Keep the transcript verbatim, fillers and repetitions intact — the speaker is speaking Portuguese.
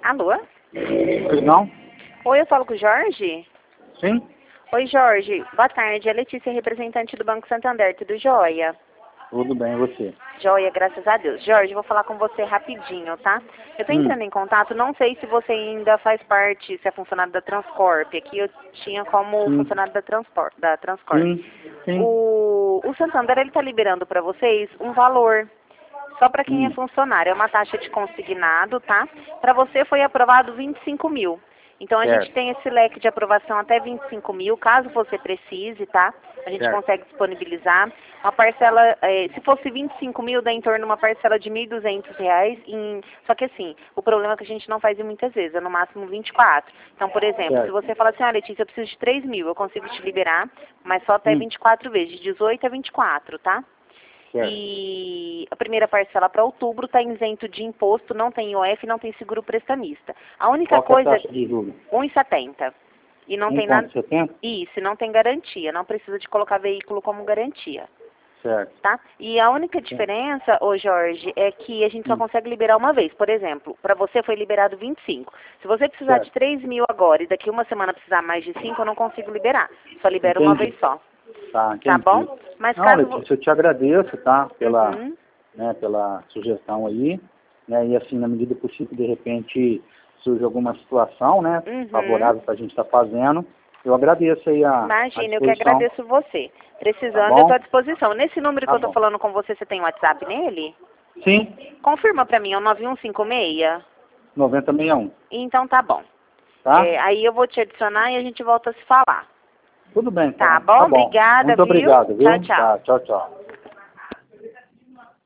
Alô? Pois não? Oi, eu falo com o Jorge? Sim? Oi, Jorge. Boa tarde. É Letícia, representante do Banco Santander. Tudo jóia? Tudo bem, e você? Joia, graças a Deus. Jorge, vou falar com você rapidinho, tá? Eu tô Hum. entrando em contato, não sei se você ainda faz parte, se é funcionário da Transcorp. Aqui eu tinha como Sim. funcionário da, Transpor da Transcorp. Sim, sim. O, o Santander, ele tá liberando para vocês um valor. Só para quem é Hum. funcionário. É uma taxa de consignado, tá? Para você foi aprovado vinte e cinco mil. Então a gente Certo. tem esse leque de aprovação até vinte e cinco mil, caso você precise, tá? A gente Certo. consegue disponibilizar. Uma parcela, eh, se fosse vinte e cinco mil, dá em torno de uma parcela de mil e duzentos reais. Em, só que assim, o problema é que a gente não faz muitas vezes, é no máximo vinte e quatro. Então, por exemplo, se Certo. você fala assim, ah, Letícia, eu preciso de três mil, eu consigo te liberar, mas só até Hum. vinte e quatro vezes, de dezoito a vinte e quatro, tá? Certo. E a primeira parcela para outubro está isento de imposto, não tem I O F, não tem seguro prestamista. A única Qual que é a coisa taxa de juros? um vírgula setenta. E não tem nada. um vírgula setenta? Isso, não tem garantia, não precisa de colocar veículo como garantia, Certo. tá? E a única diferença, ô Jorge, é que a gente só Hum. consegue liberar uma vez. Por exemplo, para você foi liberado vinte e cinco. Se você precisar Certo. de três mil agora e daqui uma semana precisar mais de cinco, eu não consigo liberar. Só libero uma Entendi. vez só. Tá, Tá entendi. bom? Mas Não, caso... Letícia, eu te agradeço, tá? Pela, Uhum. né, pela sugestão aí. Né, e assim, na medida possível, de repente, surge alguma situação, né? Uhum. Favorável para a gente estar fazendo. Eu agradeço aí a, a Imagina, eu que disposição. agradeço você. Tá Precisando, eu estou bom? à disposição. Nesse número que Tá eu estou bom. falando com você, você tem WhatsApp nele? Sim, Confirma para mim, é o nove um cinco seis? noventa e um. Então tá bom. Tá? É, aí eu vou te adicionar e a gente volta a se falar. Tudo bem, então. Tá bom? Tá bom. Obrigada, Muito viu? obrigado, Tchau, viu? tchau. Tá, tchau, tchau.